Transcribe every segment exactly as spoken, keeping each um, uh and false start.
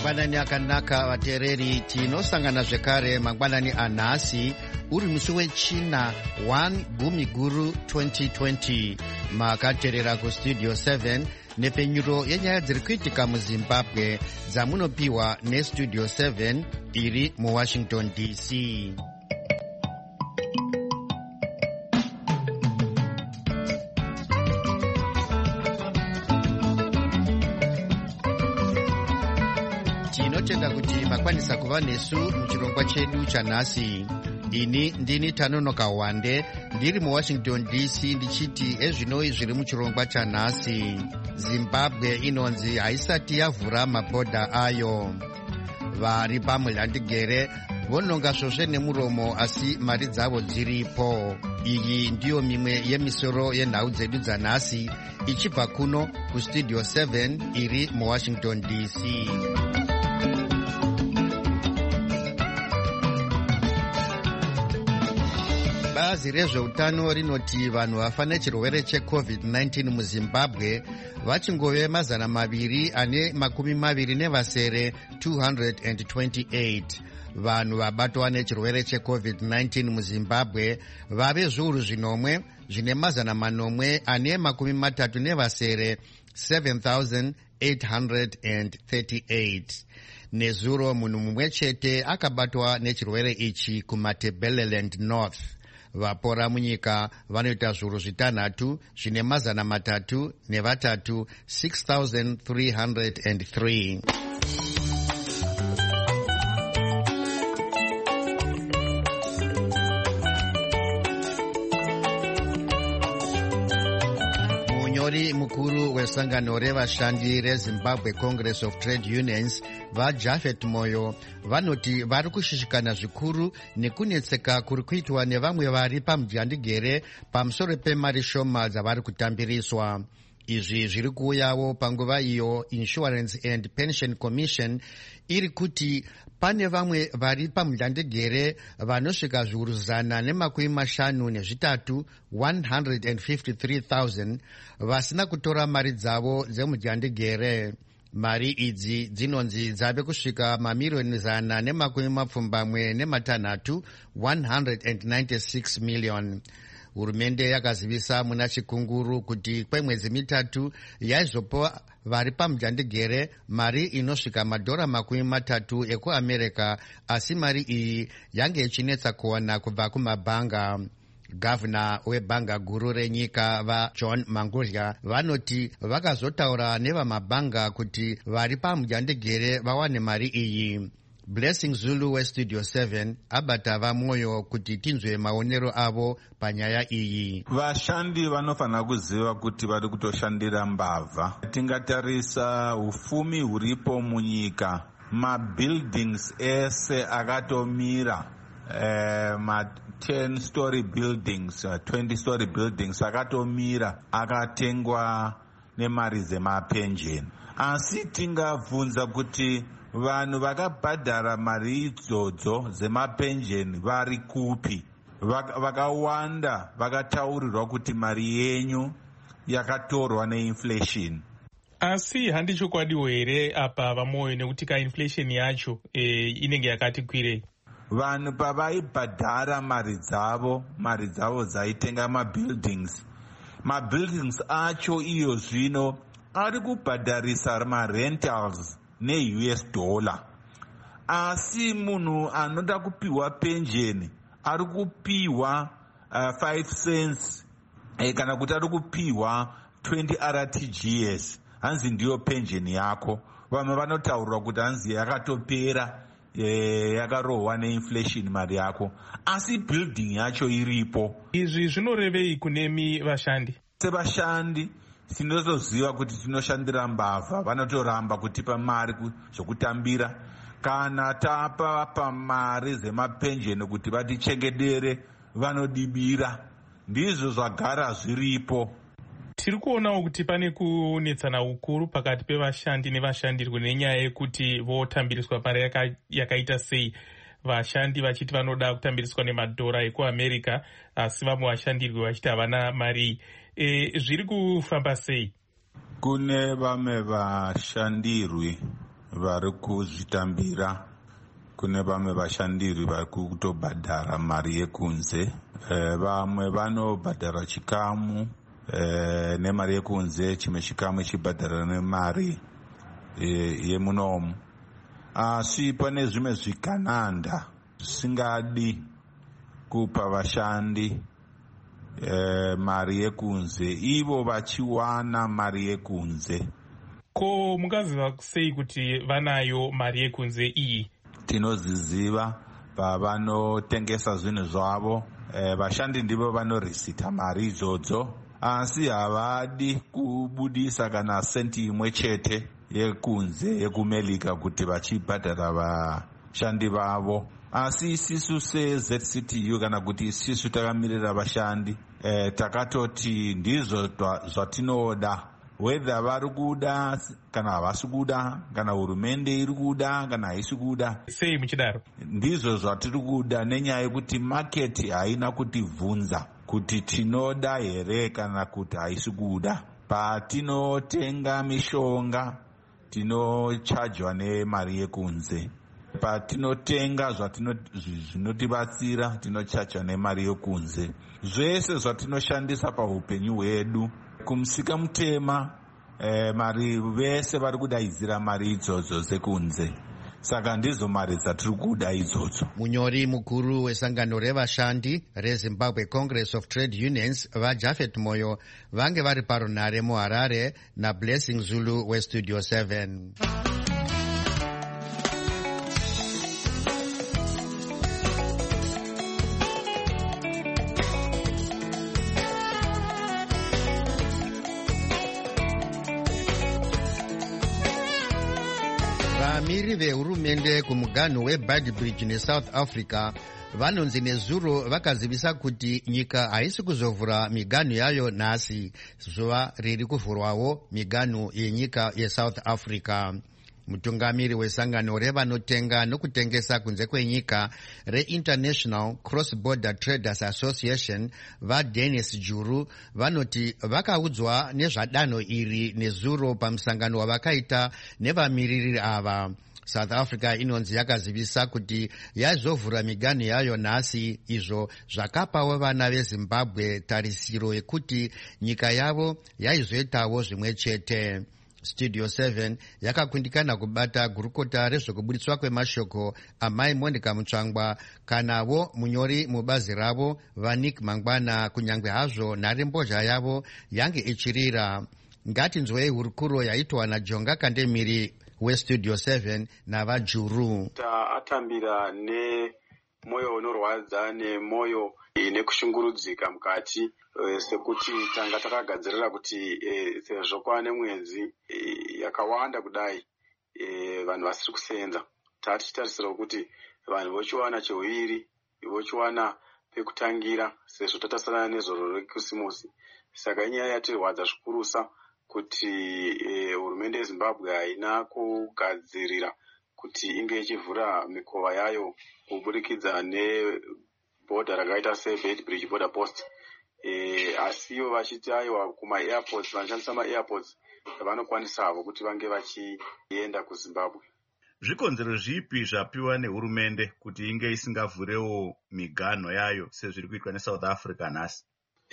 mangwanani akanaka vateereri, tinosangana zvekare mangwanani anhasi uri musi wechina one gumi guru twenty twenty. Makateerera kustudio seven nepfenyuro yenyaya dziri kuitika muzimbabwe dzamunopiwa nestudio seven iri muwashington D C. Tinotenda kuti makwanisa kuva nesu muchirongwa chedu chanhasi. Ini ndini Tanonoka Wande ndiri muwashington D C ndichiti ezvinoi zviri muchirongwa chanhasi. Zimbabwe inonzi haisati yavhura mabhodha ayo. Vari pamulhandigere vononga svosve nemuromo asi mari dzavo dziripo. Iyi ndiyo mimwe yemisoro yenhau dzedu dzanhasi ichibva kuno kustudio seven iri muwashington D C. Bazi rezveutano rinoti vanhu vafa nechirwere checovid nineteen muzimbabwe vachingove mazana maviri ane makumi maviri nevasere two hundred twenty-eight. Vanhu vabatwa nechirwere checovid nineteen muzimbabwe vave zviuru zvinomwe zvine mazana manomwe ane makumi matatu nevasere seven thousand eight hundred thirty-eight. Nezuro munhu mumwe chete akabatwa nechirwere ichi kumatabeleland north. Vapora munyika vanoita zviuru zvitanhatu zvine mazana matatu nevatatu six thousand three hundred three. Munyori mukuru wesangano revashandi reZimbabwe Congress of Trade Unions vaJafet Moyo vanoti vari kushishikana zvikuru nekunetseka kuri kuitwa nevamwe vari pamudyandigere pamusoro pemari shoma dzavari kutambiriswa. Izvi zviri kuuyawo panguva iyo Insurance and Pension Commission iri kuti pane vamwe vari pamudyandigere vanosvika zviuru zana nemakumi mashanu nezvitatu one hundred fifty-three thousand vasina kutora mari dzavo dzemudyandigere. Mari idzi dzinonzi dzave kusvika mamiriyoni zana nemakumi mapfumbamwe nematanhatu one hundred ninety-six million. Hurumende yakazivisa muna chikunguru kuti kwemwedzi mitatu yaizopa vari pamudyandigere mari inosvika madhora makumi matatu ekuamerica, asi mari iyi yange ichinetsa kuwana kubva kumabhanga. Gavana webhanga guru renyika vaJohn Mangudya vanoti vakazotaura nevamabhanga kuti vari pamudyandigere vawane mari iyi. Blessing Zulu westudio seven abata vamoyo kuti tinzwe maonero avo panyaya iyi. Vashandi vanofanira kuziva kuti vari kutoshandira mbavha. Tingatarisa ufumi huripo munyika, mabuildings ese akatomira, eh, ma ten story buildings, uh, twenty story buildings akatomira akatengwa nemari dzemapensheni. Asi tingabvunza kuti vanhu vakabhadhara mari idzodzo dzemapensheni vari kupi? Vakawanda vakataurirwa kuti mari yenyu yakatorwa neinflation. Asi handi chokwadiwo here apa vamoyo nekuti ka inflation yacho e, inenge yakati kwirei? Vanhu pavaibhadhara mari dzavo, mari dzavo dzaitenga mabuildings. Mabuildings acho iyo zvino ari kubhadharisa marentals ne-U S dollar. Asi munhu anoda kupiwa pensheni ari kupiwa uh, five cents eh, kana kuti ari kupiwa twenty R T G S. Hanzi ndiyo pensheni yako. Vamwe vanotaurwa kuti hanzi yakatopera, eh, yakarohwa neinflation mari yako. Asi building yacho iripo. Izvi zvinorevei kunemi vashandi? Sevashandi tinotoziva kuti tinoshandira mbavha, vanotoramba kutipa mari zvokutambira. Kana tapa pamari dzemapensheni kuti vatichengetere vanodibira. Ndizvo zvagara zviripo. Tiri kuonawo kuti pane kunetsana ukuru pakati pevashandi nevashandirwe nenyaya yekuti votambiriswa mari yaka, yakaita sei. Vashandi vachiti vanoda kutambiriswa nemadhora ekuamerica, asi vamwe vashandirwe vachiti havana mari. E, zviri kufamba sei? Kune vamwe vashandirwi vari kuzvitambira. Kune vamwe vashandiri vari kutobhadhara mari yekunze, vamwe vanobhadhara chikamu nemari yekunze, chimwe chikamu chibhadhara nemari yemunomu. Asi pane zvimwe zvikananda zvisingadi kupa vashandi mari yekunze, ivo vachiwana mari yekunze. Ko mungaziva sei kuti vanayo mari yekunze iyi? Tinoziziva pavanotengesa zvinhu zvavo. Vashandi ndivo vanorisita mari idzodzo, asi havadi kubudisa kana senti imwe chete yekunze yekumelika kuti vachibhadhara vashandi vavo. Asi isisu se-Z C T U kana kuti isisu takamirira vashandi, eh, takatoti ndizvo zvatinoda, whether vari kuda kana havasi kuda, kana hurumende iri kuda kana haisi kuda. Sei muchidaro? Ndizvo zvatiri kuda, nenyaya yekuti maketi haina kutivhunza kuti tinoda here kana kuti haisi kuda. Patinotenga mishonga tinochajwa nemari yekunze. Patinotenga zvinotibatsira tinochachwa nemari yekunze. Zvese zvatinoshandisa paupenyu hwedu kumusika mutema, eh, mari vese vari kudaidzira mari idzodzo dzekunze. Saka ndizo mari dzatiri kuda idzodzo. Munyori mukuru wesangano revashandi reZimbabwe Congress of Trade Unions vaJafet Moyo vange vari parunhare muHarare naBlessing Zulu weStudio seven. Vamiri vehurumende kumuganhu weBadbridge neSouth Africa vanonzi nezuro vakazivisa kuti nyika haisi kuzovhura miganhu yayo nhasi, zuva riri kuvhurwawo miganhu yenyika yeSouth Africa. Mutungamiri wesangano revanotenga nokutengesa kunze kwenyika reInternational Cross-Border Traders Association vaDennis Juru vanoti vakaudzwa nezvadanho iri nezuro pamusangano wavakaita nevamiriri ava. South Africa inonzi yakazivisa kuti yaizovhura miganhu yayo nhasi, izvo zvakapawo vana veZimbabwe tarisiro yekuti nyika yavo yaizoitawo zvimwe chete. Studio seven yakakundikana kubata gurukota rezvekubuditswa kwemashoko amai Monica Mutsvangwa kanavo munyori mubazi ravo vaNick Mangwana, kunyangwe hazvo nhare mbozha yavo yange ichirira. Ngatinzwei hurukuro yaitwa naJonga Kandemiri weStudio seven navaJuru. Atambira nemoyo unorwadza nemoyo ine kushungurudzika mukati, sekuti tanga takagadzirira kuti sezvo kwane mwedzi yakawanda kudai vanhu vasiri kusenza, tatichitarisira kuti vanhu vochiwana chehuviri, vochiwana pekutangira sezvo tatasana nezoro rekisimusi. Saka inyaya yatirwadza zvikurusa kuti hurumende yeZimbabwe haina kugadzirira kuti inge ichivhura mikova yayo kuburikidza nebhodha rakaita seBadbridge border post. E, asiwo vachiti aiwa kuma-airports, vanoshandisa ma-airports vanokwanisawo kuti vange vachienda kuZimbabwe. Zvikonzero zvipi zvapiwa nehurumende kuti inge isingavhurewo miganho yayo sezviri kuitwa neSouth Africa nhasi?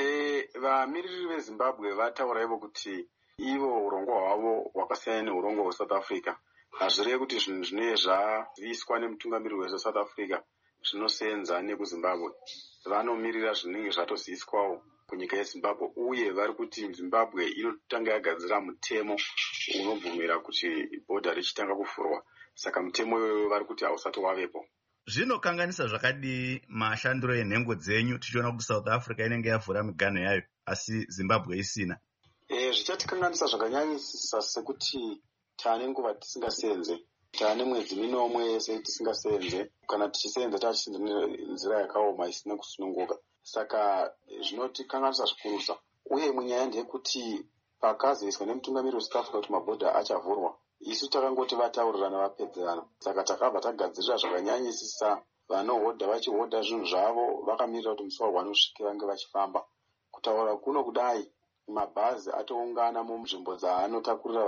E, vamiriri veZimbabwe vataura ivo kuti ivo urongwa hwavo hwakasiyana neurongo hweSouth Africa. Hazvirevi kuti zvinhu zvinenge zvaziviswa nemutungamiriri weSouth Africa zvinosenza nekuZimbabwe. Vanomirira zvinenge zvatoziviswawo kunyika yeZimbabwe, uye vari kuti Zimbabwe inotanga yagadzira mutemo unobvumira kuti bhodha richitanga kuvhurwa. Saka mutemo iyoyo vari kuti hausati wavepo. Zvinokanganisa zvakadii mashandiro enhengo dzenyu tichiona kuti South Africa inenge yavhura miganho yayo asi Zimbabwe isina? E, zvichatikanganisa zvakanyanyisisa sekuti taane nguva tisingasenze, taane mwedzi minomwe yese tisingasenze, kana tichisenza tachisenza nenzira yakaoma isina kusununguka. Saka zvinotikanganisa zvikurusa. Uye munyaya ndeyekuti pakazoiswa nemutungamiriri weSouth Africa kuti mabhodha achavhurwa, isu takangoti vataurirana vapedzerana. Saka takabva tagadzirira zvakanyanyisisa vanohodha vachihodha zvinhu zvavo vakamirira kuti musi wavo vanosvike vange vachifamba. Kutaura kuno kudai mabhazi atoungana munzvimbo dzaanotakurira vanhu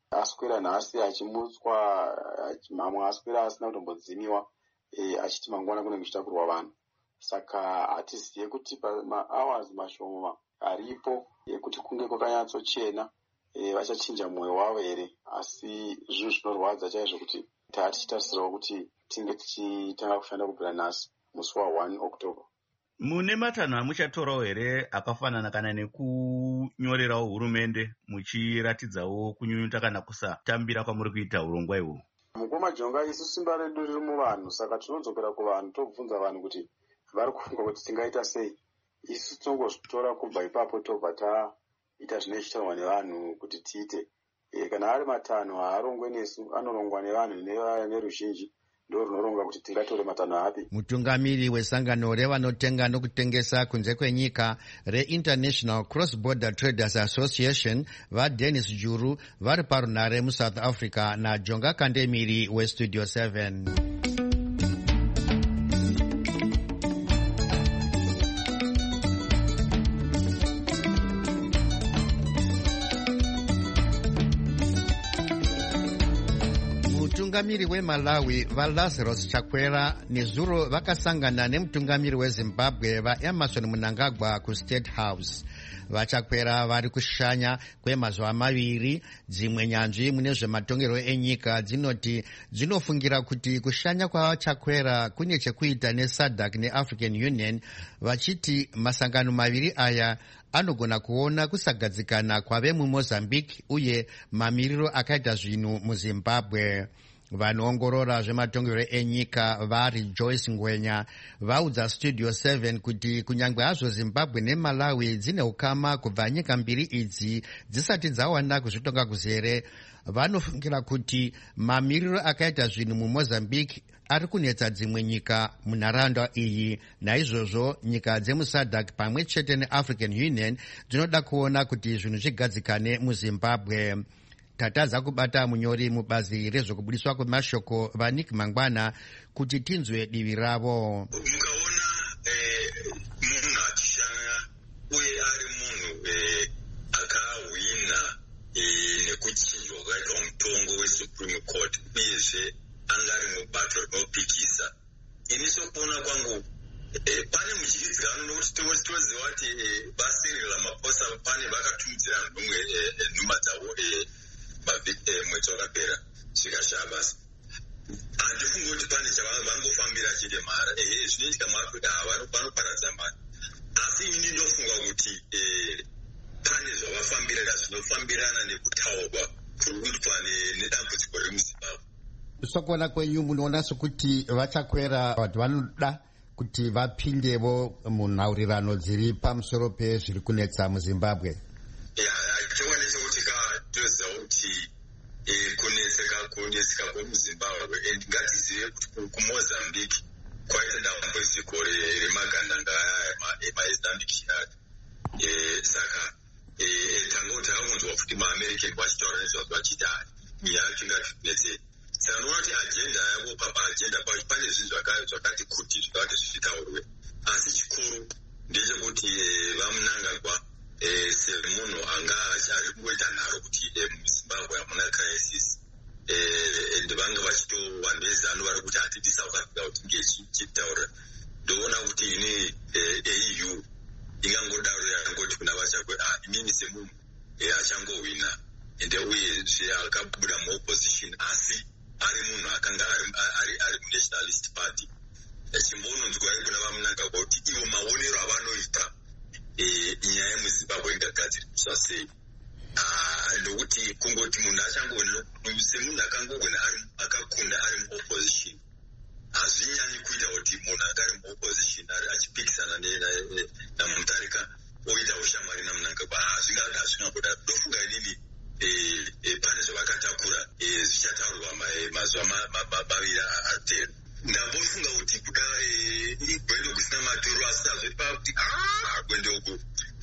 aswera nhasi achimutswa, mamwe aswera asina kutombodzimiwa e, achiti mangwana kunenge kuchitakurwa vanhu. Saka hatiziye kuti pamahours mashoma aripo ekuti kunge kwakanyatsochena e, vachachinja mwoyo wavo here. Asi zvinhu zvinorwadza chaizvo kuti tichitarisirawo kuti tinge tichitanga kushanda kubvira nhasi musi wa one October. Mune matanho amuchatorawo here akafanana kana nekunyorerawo hurumende muchiratidzawo kunyunyuta kana kusatambira kwamuri kuita urongwa ihwohwo? Mukomajonga isu simba redu riri muvanhu, saka tinodzokera kuvanhu tobvunza vanhu kuti vari kufunga kuti tingaita sei. Isu tinongozvitora kubva ipapo tobva taita zvine chitaurwa nevanhu kuti tiite. E, kana ari matanho haarongwe nesu, anorongwa nevanhu neruzhinji, ndo runoronga kuti tingatore matanho api. Mutungamiri wesangano revanotenga nokutengesa kunze kwenyika reInternational Cross Border Traders Association vaDennis Juru vari parunare muSouth Africa naJonga Kandemiri weStudio seven. Mutungamiri weMalawi vaLazarus Chakwera nezuro vakasangana nemutungamiri weZimbabwe vaEmerson Mnangagwa kuState House. Vachakwera vari kushanya kwemazuva maviri. Dzimwe nyanzvi mune zvematongerwo enyika dzinoti dzinofungira kuti kushanya kwaVachakwera kune chekuita neSADC neAfrican Union, vachiti masangano maviri aya anogona kuona kusagadzikana kwave muMozambique uye mamiriro akaita zvinhu muZimbabwe. Vanoongorora zvematongerwo enyika vari Joyce Ngwenya vaudza Studio seven kuti kunyangwe hazvo Zimbabwe neMalawi dzine ukama kubva nyika mbiri idzi dzisati dzawana kuzvitonga kuzere, vanofungira kuti mamiriro akaita zvinhu muMozambique ari kunetsa dzimwe nyika munharaunda iyi. Naizvozvo nyika dzemuSADC pamwe chete neAfrican Union dzinoda kuona kuti zvinhu zvigadzikane muZimbabwe. Tatadza kubata munyori mubazi rezvokubudiswa kwemashoko vaNick Mangwana kuti tinzwe divi ravo. Mukaona munhu achishanya uye ari munhu akahwina nekuchinjwa kwakaitwa mutongo weSupreme Court uyezve anga ari mubato rinopikisa, ini sokuona kwangu pane muchiridzano nokuti toziva kuti basi reRamaphosa pane vakatumidzira nhumwe nhuma dzavo mwedzi wakapera zvikashaya basa. Handifungi kuti pane chavangofambira chete mhara zvinoitika muAfrica vanoparadza mari, asi ini ndofunga kuti pane zvavafambira zvinofambirana nekutaurwa kuri kuitwa nedambudziko remuZimbabwe. Sokuona kwenyu munoona sokuti Vachakwera vanhu vanoda kuti vapindevo munhaurirano dziri pamusoro pezviri kunetsa muZimbabwe? Chokwadi chekuti toziva kuti kunetseka kunetseka kwemuZimbabwe, ngatizive kuti kuMozambique kwaita dambudziko remagandanga emaEzambique aya. Saka tangoti takunzwa kuti maAmerican vachitaura nezvazvo vachiti nyaya yacho ngatikunetsei. Saka ndinoona kuti ajenda yavo papaajenda pacho pane zvinhu zvakati kuti zvakati zvitaurwe, asi chikuru ndechekuti vaMnangagwa semunhu anga ari kungoita nharo kuti muZimbabwe hamuna crisis, ende vanga vachitova nezano vari kuti hatidi South Africa kuti inge ichitaura. Ndoona kuti ine A U ingangodaro yangoti kuna Vachakwera inini semunhu achangohwina ende uyezve akabuda muopposition asi ari munhu akanga ari muNationalist Party. Chimbononzwa kuna vaMnangagwa kuti ivo maonero avanoita nyaya yemuZimbabwe ingagadziriswa sei, ndokuti kungoti munhu achangoona semunhu akangogona akakunda ari muopposition hazvinyanyi kuita kuti munhu anga ari muopposition achipikisana namutarika oita ushamwari naMnangagwa hazvingangoda. Ndofunga inini pane zvavakatakura zvichataurwa mazuva maviri atera. Ndambofunga kuti kuda gwendo kusina maturo asi azvipa kuti gwendo uku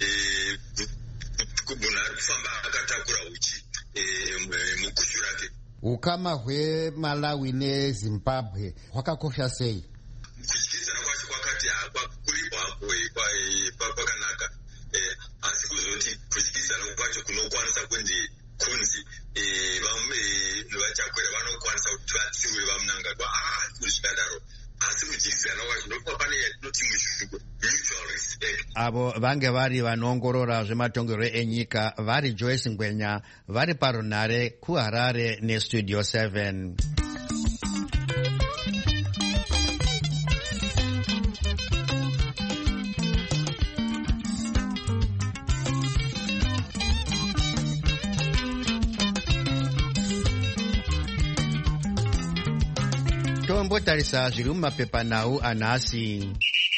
munhu ari kufamba akatakura uchi mugushu rake. Ukama hweMalawi neZimbabwe hwakakosha sei? Kudyidzana kwacho kwakati kuripo hapo kwakanaka, asi kuzoti kudyidzana kwacho kunokwanisa kunzi kunzi vamwe vachakwera vanokwanisa kuti vatsiure vamunangagwa ah kuri zvikadaro asi kudzidzisana kwacho ndokuva pane yatinoti muchirungu mutual respect. Avo vange vari vanoongorora zvematongerwo enyika vari Joyce Ngwenya vari parunhare kuHarare nestudio seven. Tombotarisa zviri mumapepanhau anhasi.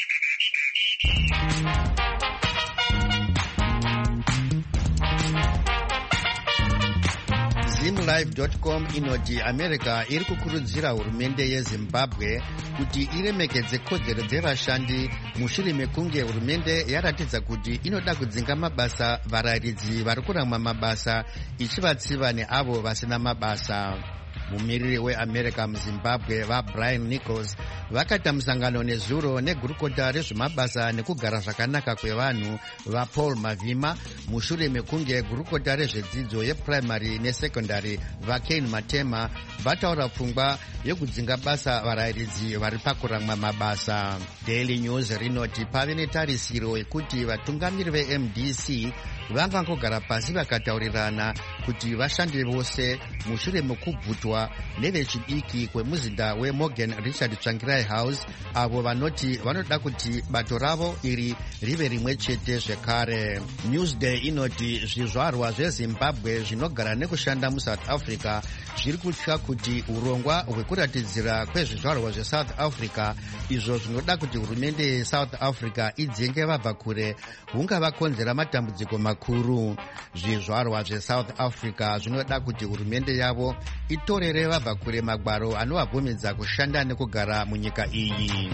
zimlive dot com inoti America iri kukurudzira hurumende yeZimbabwe kuti iremekedze kodzero dzevashandi mushure mekunge hurumende yaratidza kuti inoda kudzinga mabasa varayiridzi vari kurangwa mabasa ichivatsiva neavo vasina mabasa. Mumiriri weAmerica muZimbabwe vaBrian Nichols vakaita musangano nezuro negurukota rezvemabasa nekugara zvakanaka kwevanhu vaPaul Mavima mushure mekunge gurukota rezvedzidzo yeprimary nesekondari vaKane Matema vataura pfungwa yekudzinga basa varayiridzi vari pakurangwa mabasa. Daily News rinoti pave netarisiro yekuti vatungamiri veM D C vangangogara pasi vakataurirana kuti vashande vose mushure mekubvutwa nevechidiki kwemuzinda weMorgan Richard Tsvangirai House avo vanoti vanoda kuti bato ravo iri rive rimwe chete zvekare. Newsday inoti zvizvarwa zveZimbabwe zvinogara nekushanda muSouth Africa zviri kutya kuti urongwa hwekuratidzira kwezvizvarwa zveSouth Africa izvo zvinoda kuti hurumende yeSouth Africa idzenge vabva kure hungavakonzera matambudziko makuru. Zvizvarwa zveSouth Africa zvinoda kuti hurumende yavo itorere vabva kure magwaro anovabvumidza kushanda nekugara munyika iyi.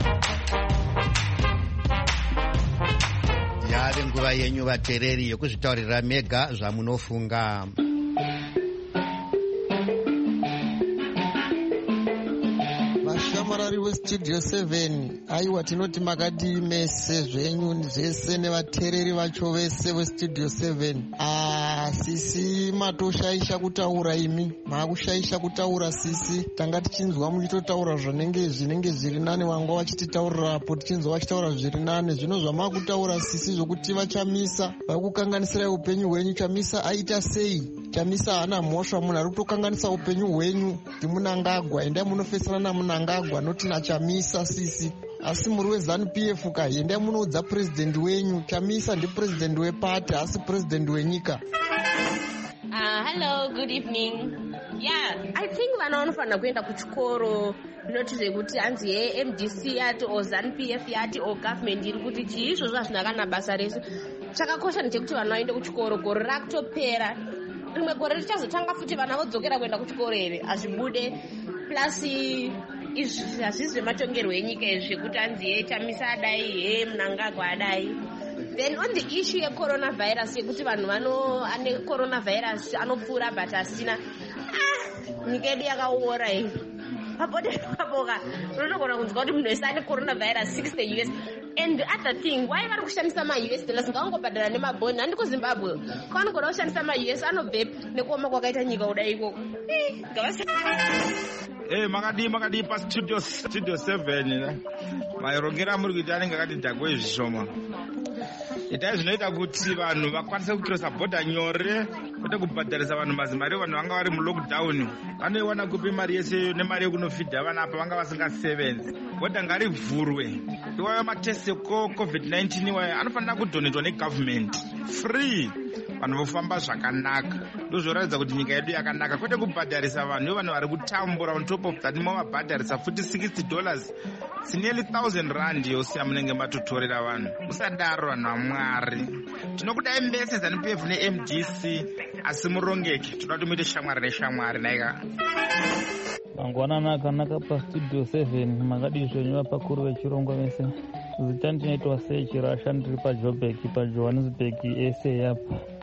Yave nguva yenyu vateereri yokuzvitaurira mega zvamunofunga. Vashamarari westudio seven, aiwa tinoti makadii mese zvenyu zvese nevateereri vacho vese westudio seven. Ah, sisi matoshaisha kutaura imi, makushaisha kutaura sisi. Tanga tichinzwa muchitotaura zvinenge zvinenge zviri nane wanga wachititaurira apo tichinzwa wachitaura zviri nane. Zvino zvamakutaura sisi zvokuti vachamisa, vakukanganisira upenyu hwenyu, chamisa aita sei? Chamisa hana mhosva, munhu ari kutokanganisa upenyu hwenyu kuti munangagwa, endai munofesana namunangagwa noti nachamisa sisi. Asi muri weZANU P F ka endai munoudza president wenyu. Chamisa ndipresident wepati asi president wenyika. Uh, hello, good evening. Yeah, I think vana vanofanira kuenda kuchikoro noti zvekuti hanzi yeM D C yati o ZANU P F yati o government iri kuti chiizvo zvazvina kana basa resu. Chakakosha ndechekuti vana vaende kuchikoro, gore rakutopera. Rimwe gore richazotanga futi vana vodzokera kuenda kuchikoro here hazvibude. Plus izvi hazvisi zvematongerwo enyika izvi zvekuti hanzi ye Chamisa adai he Mnangagwa adai. Then on the issue yecoronavirus yekuti vanhu vano ane coronavirus anopfuura but asina, ah, nyika yedu yakaora iyi. Papote papoka unotogona kunzwa kuti munhu wese ane coronavirus sixty U S. And the other thing, why vari kushandisa ma-U S dollars ngavangobhadhara nemabhoni? Handi kuZimbabwe kwavanogona kushandisa ma-U S anobvepi nekuoma kwakaita nyika kudai ikoko. Eh, makadi makadi pa studio studio seven mairongera muri kuita anenge akati dhakwe zvishoma. Itai zvinoita kuti vanhu vakwanise kucrossa border nyore kwete kubhadharisa vanhu mazimari vanhu vanga vari mulockdown vanoiwana kupi mari yese nemari yekunofidha vana apa vanga vasingasevenzi. Border ngarivhurwe iwayo matest ecovid nineteen iwayo anofanira kudonetwa negovernment free, vanhu vofamba zvakanaka. Ndozvoratidza kuti nyika yedu yakanaka kwete kubhadharisa vanhu vanhu vari kutambura on top of that movabhadharisa futi sixty dollars sineli thousand rand yosiya munenge matotorera vanhu. Musadaro vanhu vaMwari. Tinokudai mbese ZANU P F neM D C asi murongeke, toda kuti muite shamwari neshamwari naika. Mangwanana akanaka pastudio seven, makadi zvenyu vapakuru vechirongwa vese. Zita ndinoitwa sei chirasha ndiri paJoburg paJohannesburg ese yapa.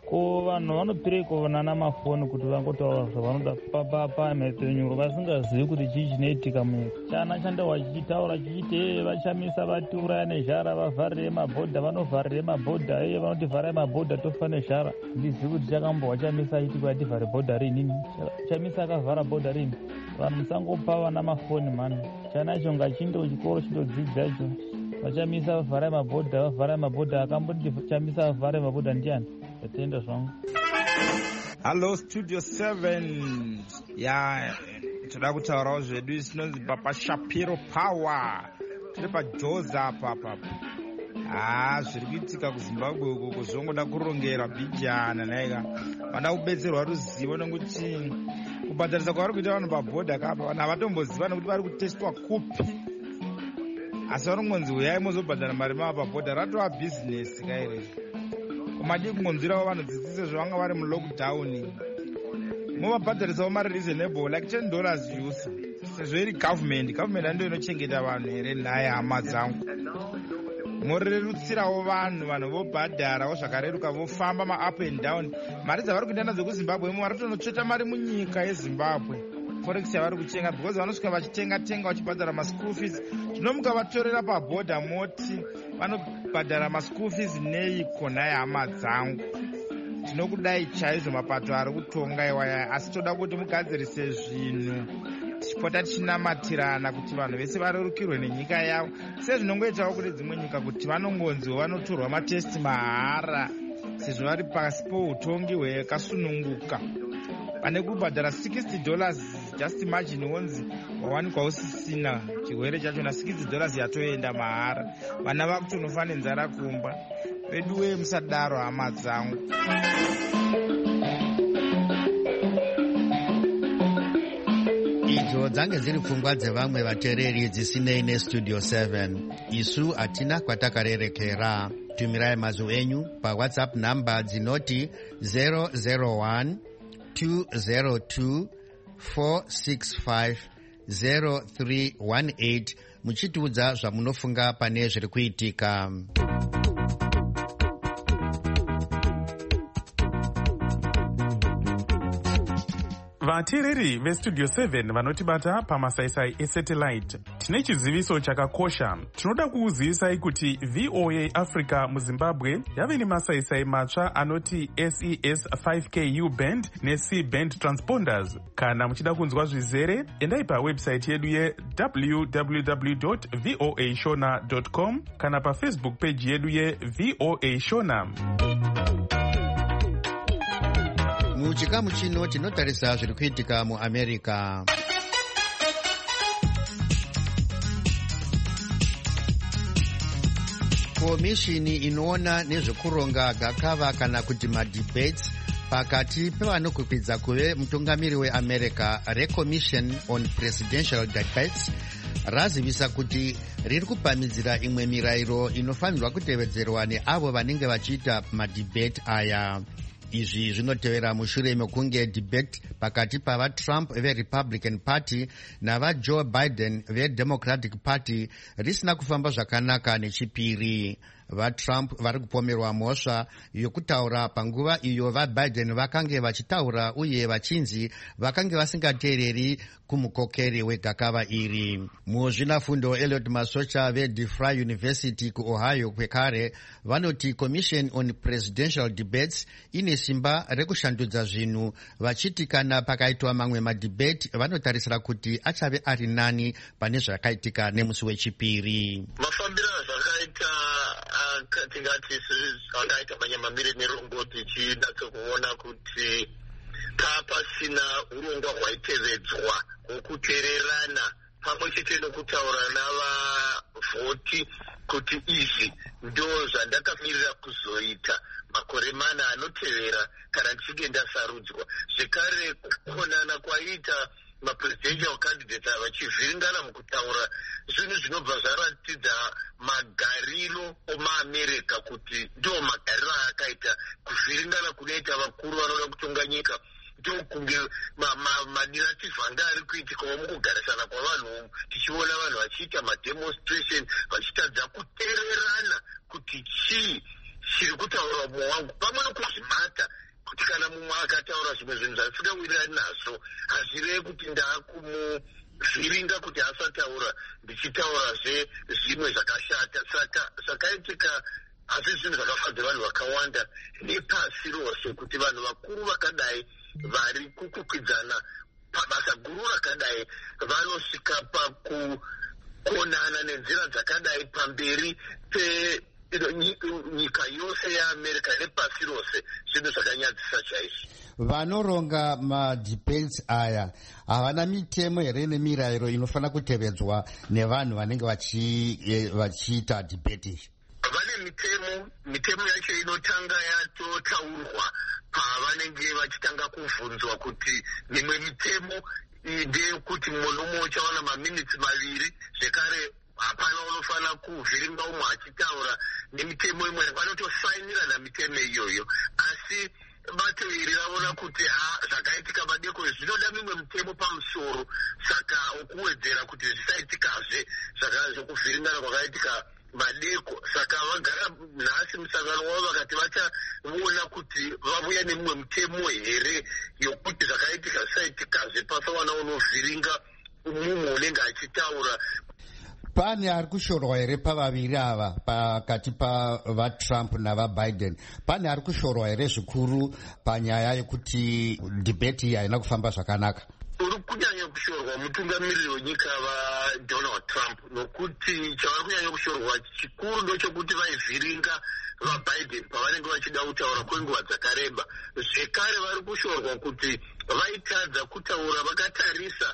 ko vanhu vanopirei kuona namafoni kuti vangotaura zvavanoda pamhepenyu vasingazivi kuti chii chinoitika munyika. Chana chandawa chichitaura chichiti vachamisa vatiuraya nezhara vavharire mabhodha vanovharire mabhodha iye vanoti vharai mabhodha tofa nezhara. Ndizivi kuti chakambova chamisa achiti kuti ativhare bhodha rinini chamisa akavhara bhodha rini. Vanhu musangopa vana mafoni mani. Chana icho ngachindo chikoro chindodzidza icho vachamisa vavharai mabhodha vavharai mabhodha akamboti chamisa vavhare mabhodha ndiani atenda zvangu. Hello Studio seven. Ya toda kutaurawo zvedu isinonzi Papa Shapiro Power. Tiri paJoza apa apa. Ah, zviri kuitika kuZimbabwe uko kuzongoda kurongera bijana naika. Vana kubetserwa ruzivo nokuti kubhadharisa kwavari kuita vanhu pabhodha kapa vanhu havatomboziva nekuti vari kutestwa kupi. Asi vanongonzi uyai muzobhadhara mari mava pabhodha ratova bhizinesi kaire. Kumadi kungonzwirawo vanhu dzidzise zvavanga vari mulockdown. Muvabhadharisawo mari reasonable like ten dollars use. Sezvo iri government, government ando inochengeta vanhu here naye hama dzangu. Murerutsirawo vanhu, vanhu vobhadharawo zvakareruka vofamba ma-up and down. Mari dzavari kuenda nadzo kuZimbabwe imo vari kutonotsveta mari munyika yeZimbabwe. Forex yavari kutenga because vanosvika vachitenga tenga vachibhadhara ma-school fees. Zvinomuka vatorera pabhodha moti vanobhadhara ma-school fees neiko naye hama dzangu. Tinokudai chaizvo mapato ari kutonga iwaya asi toda kuti mugadzirise zvinhu. Tichipota tichinamatirana kuti vanhu vese varerukirwe nenyika yavo. Sezvinongoitawo kuti dzimwe nyika kuti vanongonzi vanotorwa matesti mahara sezvo vari pasi poutongi hwakasununguka. Pane kubhadhara sixty dollars just imagine wonzi wawanikwa usisina chirwere chachona sixty dollars yatoenda mahara. Vana vakutonofa nenzara kumba. Veduwe musadaro hama dzangu. Idzo dzange dziri pfungwa dzevamwe vateereri dzisinei neStudio seven. Isu hatina kwatakarerekera. Tumirai mazwi enyu paWhatsApp namba dzinoti zero zero one two zero two four six five zero three one eight muchitiudza zvamunofunga pane zviri kuitika. Vateereri veStudio seven vanotibata pamasaisai esatellite. Tine chiziviso chakakosha. Tinoda kuuzivisai kuti V O A Africa muZimbabwe yave nemasaisai matsva anoti S E S five K U band neC band transponders. Kana muchida kunzwa zvizere, endai pawebsite yedu ye w w w dot voa shona dot com kana paFacebook page yedu ye V O A Shona. Muchikamu chino tinotarisa zviri kuitika muAmerica. Komishini inoona nezvekuronga gakava kana kuti madebates pakati pevanokwikwidzwa kuve mutungamiri weAmerica reCommission on Presidential Debates razivisa kuti riri kupamidzira imwe mirayiro inofanirwa kutevedzerwa neavo vanenge vachiita madebate aya. Izvi zvinotevera mushure mekunge debate pakati pavaTrump veRepublican Party navaJoe Biden veDemocratic Party risina kufamba zvakanaka nechipiri. VaTrump vari kupomerwa mhosva yokutaura panguva iyo vaBiden vakange vachitaura uye vachinzi vakange vasingateereri kumukokeri wegakava iri. Muzvinafundo Elliot Masocha veDeFry University kuOhio kwekare vanoti Commission on Presidential Debates ine simba rekushandudza zvinhu vachiti kana pakaitwa mamwe madebate vanotarisira kuti achave ari nani pane zvakaitika nemusi wechipiri. Mafambiro zvakaita tingati zvangaita manyamamire nerongo tichidatsokuona kuti papasina urongwa hwaitevedzwa hwokuteererana pamwe chete nokutaura navavhoti kuti izvi ndo zvandakamirira kuzoita makore mana anotevera kana ndichinge ndasarudzwa. Zvekare kukonana kwaita mapresidential candidates vachivhiringana mukutaura zvinhu zvinobva zvaratidza magariro omaAmerica kuti ndo magariro akaita kuvhiringana kunoita vakuru vanoda kutonga nyika ndokunge manarrative anga ari kuitikawo mukugarisana kwavanhu tichiona vanhu vachiita mademonstration vachitadza kuteererana kuti chii chiri kutaura mumwe wangu pamwe nekuzvimata kuti kana mumwe akataura zvimwe zvinhu zvasingawirirani nazvo hazvirei kuti ndakumuvhiringa kuti asataura ndichitaurazve zvimwe zvakashata. Saka zvakaitika hazvi zvinhu zvakafadza vanhu vakawanda nepasi rose kuti vanhu vakuru vakadai vari kukwikwidza pabasa guru rakadai vanosvika pakukonana nenzira dzakadai pamberi penyika yose yeamerica nepasi rose. Zvinhu zvakanyadzisa chaizvo. Vanoronga madebate aya havana mitemo here nemirayiro inofanira kutevedzwa nevanhu vanenge vachiita debate iyi? Vane mitemo. Mitemo yacho inotanga yatotaurwa pavanenge vachitanga kuvhunzwa kuti mimwe mitemo ndeyekuti mumwe nomwe uchawana maminitsi maviri zvekare hapana unofanira kuvhiringa umwe achitaura. Nemitemo imwe vanotosainira namitemo iyoyo, asi bato iri raona kuti ha zvakaitika madeko zvinoda mimwe mitemo pamusoro, saka ukuwedzera kuti zvisaitikazve zvokuvhiringana kwakaitika madeko. Saka vagara nhasi musangano wavo vakati vachaona kuti vavuya nemimwe mitemo here yokuti zvakaitika zvisaitikazve pasawana unovhiringa mumwe unenge achitaura. Pane ari kushorwa here pavaviri ava pakati pavatrump navabiden? Pane ari kushorwa here zvikuru panyaya yekuti debate iyi haina kufamba zvakanaka? Uri kunyanya kushorwa mutungamiriri wenyika vaDonald Trump, nokuti chavari kunyanya kushorwa chikuru ndochokuti vaivhiringa vaBiden pavanenge vachida kutaura kwenguva dzakareba. Zvekare vari kushorwa kuti vaitadza kutaura vakatarisa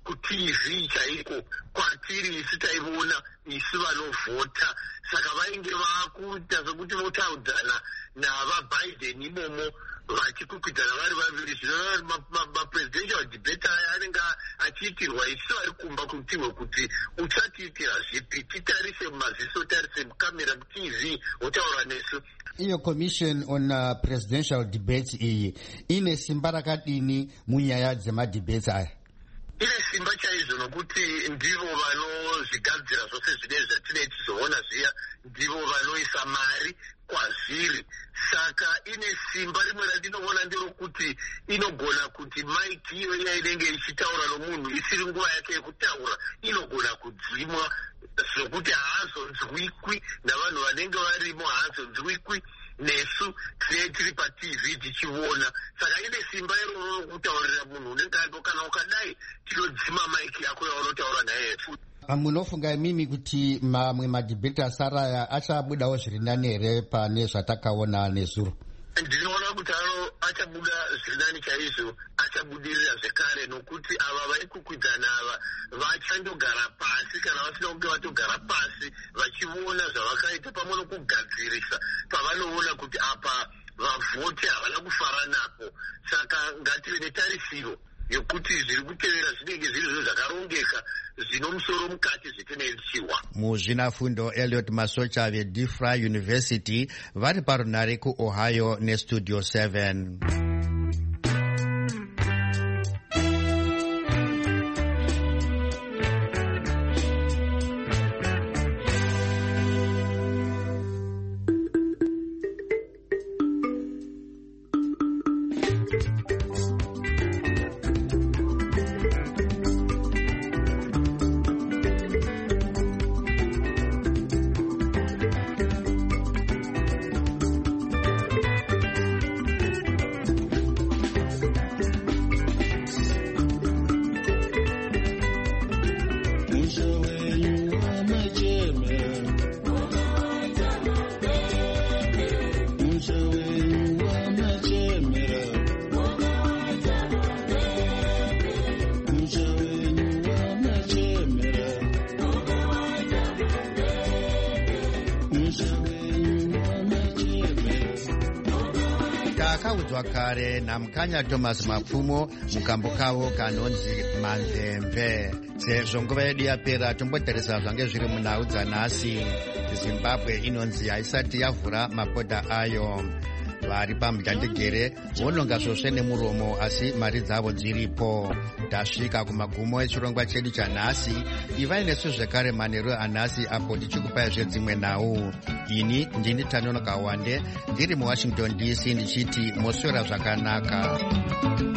kuTV chaiko kwatiri isi taiona isi vanovhota. Saka vainge vakuita sekuti votaudzana navaBiden imomo vachikwikwidana vari vaviri. Zvino mapresidential debate aya anenge achiitirwa isi vari kumba kutiwe kuti uchatiitira zvipi, titarise mumaziso, tarise mukamera muTV wotaura nesu. Iyo commission on uh, presidential debates iyi ine simba rakadini munyaya dzemadebates aya? Ine simba chaizvo nokuti ndivo vanozvigadzira zvose zvine zvatinei tizoona zviya, ndivo vanoisa mari kwazviri. Saka ine simba rimwe randinoona nderokuti inogona kuti maiki iyo iya inenge ichitaura nomunhu isiri nguva yake yekutaura inogona kudzimwa zvokuti haazonzwikwi navanhu vanenge varimo, haazonzwikwi nesu tiri paTV tichiona. Saka ine simba iroro rokutaurira munhu unenge aripo, kana ukadai tinodzima maiki yako yaunotaura naye. Munofunga imimi kuti mamwe madebate asaraya achabudawo zviri nani here pane zvatakaona nezuro? Ndinoona kuti ano achabuda zviri nani chaizvo, achabudirira zvekare, nokuti ava vaikukwidzana ava vachandogara pasi kana vasina kunge vatogara pasi vachiona zvavakaita pamwe nokugadzirisa pavanoona kuti apa vavhoti havana kufara napo. Saka ngative netarisiro yokuti zviri kutevera zvinenge zviri zvinhu zvakarongeka zvino musoro mukati zvitinei tichihwa. Muzvinafundo Elliot Masocha veDeFry University vari parunare kuOhio neStudio seven. Takaudzwa kare namukanya Thomas Mapfumo mukambo kavo kanonzi Manzemve. Sezvo nguva yedu yapera tombotarisa zvange zviri munhau dzanhasi. Zimbabwe inonzi haisati yavhura mabhodha ayo. vari pamujandegere vononga zvosve nemuromo asi mari dzavo dziripo. Tasvika kumagumo echirongwa chedu chanhasi. Ivai nesu zvekare manheru anhasi apo tichikupai zvedzimwe nhau. Ini ndini Tanonoka Wande ndiri muWashington D C ndichiti moswera zvakanaka.